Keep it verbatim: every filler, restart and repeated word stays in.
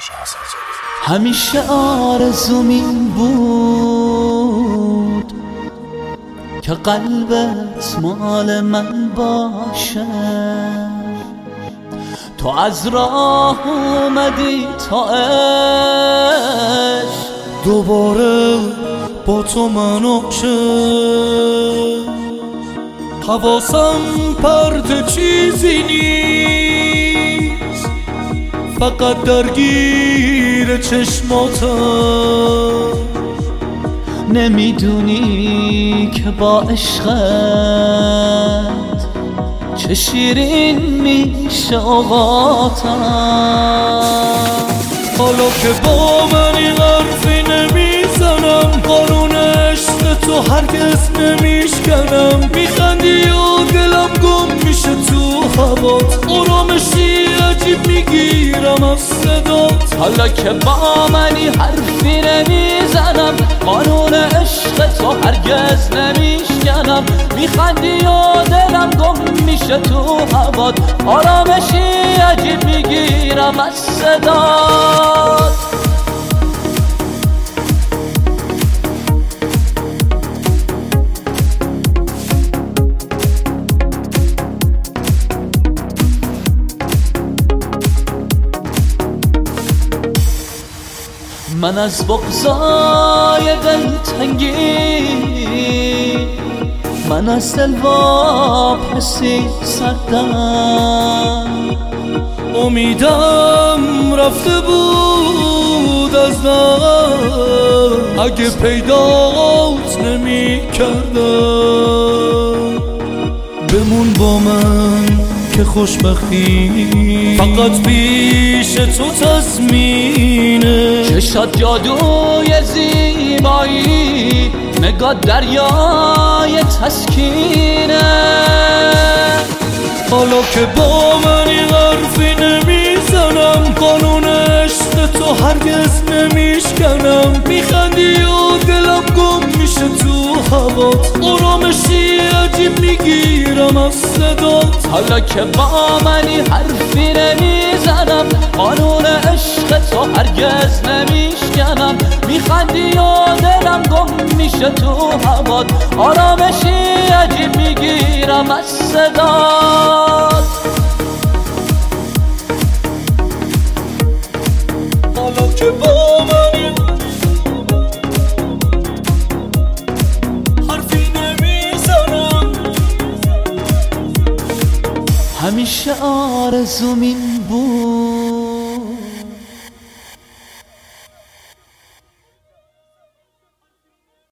همیشه آرزوم این بود که قلبت مال من باشه. تو از راه اومدی تا عشق دوباره با تو منو شه. حواسم پرت چیزی نیست، فقط درگیر چشماتم. نمیدونی که با عشقت چه شیرین میشه اوقاتم. حالا که با منی حرفی نمیزنم، قانون عشق تو هرگز نمیشکنم. میخندی و دلم گم میشه تو هوات، آرامشی عجیب میگیرم از صدات. حالا که با منی حرفی نمیزنم، قانون عشق تو هرگز نمیشکنم. میخندی و دلم گم میشه تو هوات، آرامشی عجیب میگیرم از صدات. من از بغضای دلتنگی، من از دل واپسی سردم. امیدم رفته بود از دلم، اگه پیدات نمی کردم. بمون با من که خوشبختی فقط پیش تو تضمینه. چشات جادوی زیبایی، نگاه دریای تسکینه. حالا که با منی حرفی نمیزنم، قانون عشق تو هرگز نمیشکنم. میخندی و دلم گم میشه تو هوات، آرامشی عجیب میگیرم از صدات. حالا که با منی حرفی نمیزنم، قانون عشق تو هرگز نمیشکنم. میخندی و دلم گم میشه تو هوات، آرامشی عجیب میگیرم از صدات. حالا که با منی حرفی نمیزنم، همیشه آرزوم این بود